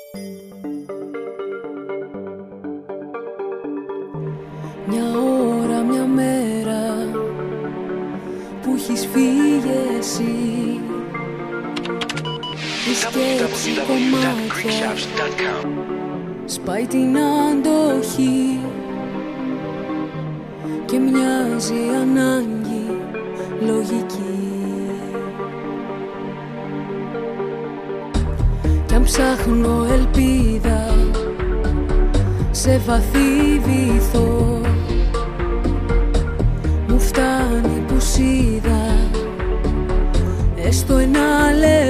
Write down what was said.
Μια ώρα, μια μέρα που έχεις φύγει εσύ, η σκέψη κομμάτια σπάει την αντοχή και μοιάζει ανάγκη λογική. Κι αν ψάχνω ελπίδα σε βαθύ βυθό, μου φτάνει που σ' είδα έστω ένα λεπτό.